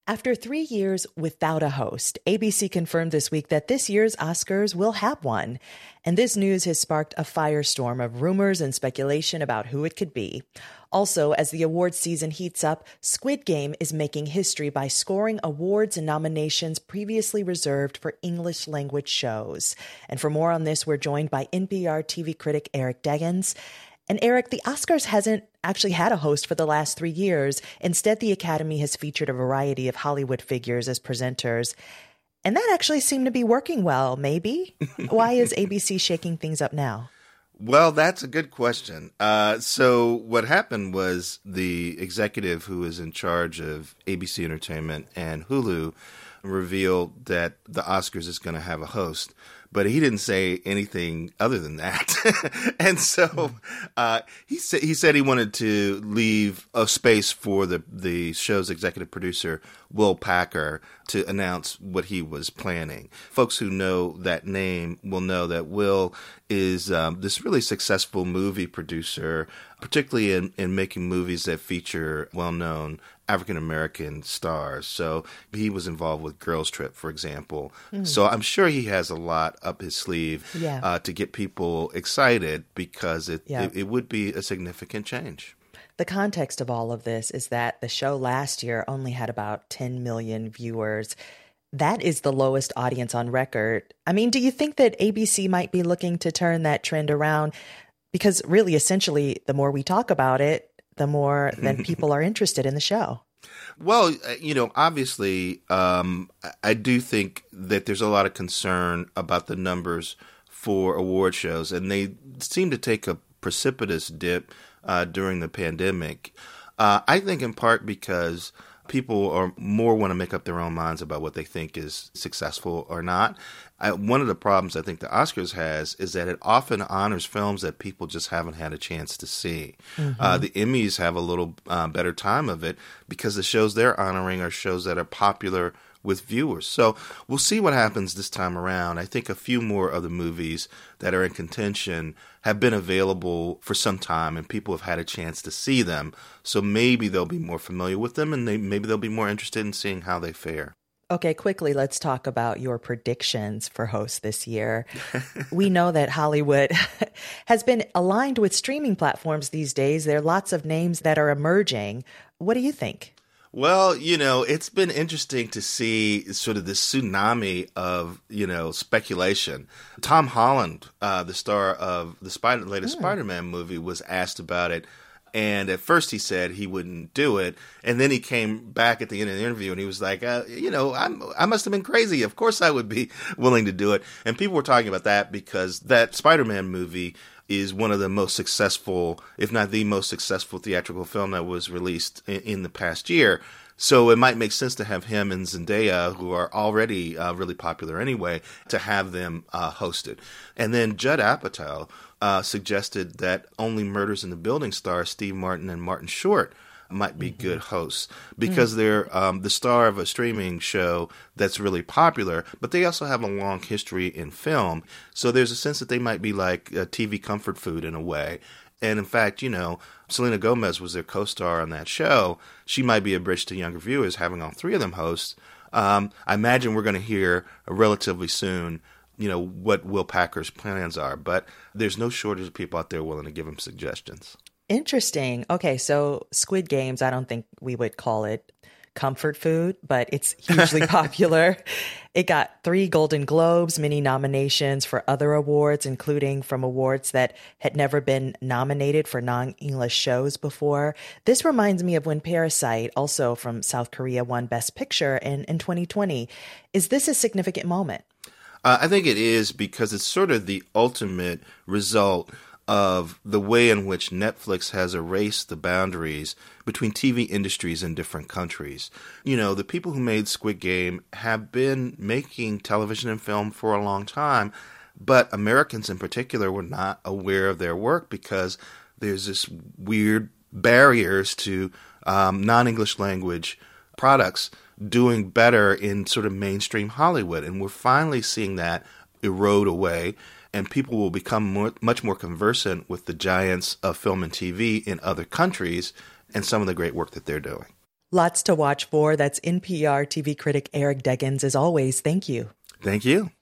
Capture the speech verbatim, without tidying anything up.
After three years without a host, A B C confirmed this week that this year's Oscars will have one. And this news has sparked a firestorm of rumors and speculation about who it could be. Also, as the awards season heats up, Squid Game is making history by scoring awards and nominations previously reserved for English language shows. And for more on this, we're joined by N P R T V critic Eric Deggans. And Eric, the Oscars hasn't actually had a host for the last three years. Instead, the Academy has featured a variety of Hollywood figures as presenters. And that actually seemed to be working well, maybe? Why is A B C shaking things up now? Well, that's a good question. Uh, so what happened was the executive who is in charge of A B C Entertainment and Hulu revealed that the Oscars is going to have a host. But he didn't say anything other than that. And so uh, he, sa- he said he wanted to leave a space for the, the show's executive producer, Will Packer, to announce what he was planning. Folks who know that name will know that Will is um, this really successful movie producer, particularly in, in making movies that feature well-known African-American stars. So he was involved with Girls Trip, for example. Mm. So I'm sure he has a lot up his sleeve yeah. uh, to get people excited because it, yeah. it, it would be a significant change. The context of all of this is that the show last year only had about ten million viewers. That is the lowest audience on record. I mean, do you think that A B C might be looking to turn that trend around? Because really, essentially, the more we talk about it, the more that people are interested in the show. Well, you know, obviously, um, I do think that there's a lot of concern about the numbers for award shows, and they seem to take a precipitous dip uh, during the pandemic. Uh, I think in part because people are more want to make up their own minds about what they think is successful or not. I, one of the problems I think the Oscars has is that it often honors films that people just haven't had a chance to see. Mm-hmm. Uh, the Emmys have a little uh, better time of it because the shows they're honoring are shows that are popular with viewers. So we'll see what happens this time around. I think a few more of the movies that are in contention have been available for some time and people have had a chance to see them. So maybe they'll be more familiar with them and they, maybe they'll be more interested in seeing how they fare. Okay, quickly, let's talk about your predictions for hosts this year. We know that Hollywood has been aligned with streaming platforms these days. There are lots of names that are emerging. What do you think? Well, you know, it's been interesting to see sort of this tsunami of, you know, speculation. Tom Holland, uh, the star of the Spider- latest mm. Spider-Man movie, was asked about it. And at first he said he wouldn't do it. And then he came back at the end of the interview and he was like, uh, you know, I'm, I must have been crazy. Of course I would be willing to do it. And people were talking about that because that Spider-Man movie is one of the most successful, if not the most successful theatrical film that was released in, in the past year. So it might make sense to have him and Zendaya, who are already uh, really popular anyway, to have them uh, hosted. And then Judd Apatow uh, suggested that Only Murders in the Building stars Steve Martin and Martin Short might be mm-hmm. good hosts because mm-hmm. they're um, the star of a streaming show that's really popular, but they also have a long history in film. So there's a sense that they might be like a T V comfort food in a way. And in fact, you know, Selena Gomez was their co-star on that show. She might be a bridge to younger viewers having all three of them hosts. Um, I imagine we're going to hear relatively soon, you know, what Will Packer's plans are. But there's no shortage of people out there willing to give him suggestions. Interesting. Okay, so Squid Games, I don't think we would call it comfort food, but it's hugely popular. It got three Golden Globes, many nominations for other awards, including from awards that had never been nominated for non-English shows before. This reminds me of when Parasite, also from South Korea, won Best Picture in, in twenty twenty. Is this a significant moment? Uh, I think it is because it's sort of the ultimate result of the way in which Netflix has erased the boundaries between T V industries in different countries. You know, the people who made Squid Game have been making television and film for a long time, but Americans in particular were not aware of their work because there's this weird barriers to um, non-English language products doing better in sort of mainstream Hollywood. And we're finally seeing that erode away. And people will become more, much more conversant with the giants of film and T V in other countries and some of the great work that they're doing. Lots to watch for. That's N P R T V critic Eric Deggans. As always, thank you. Thank you.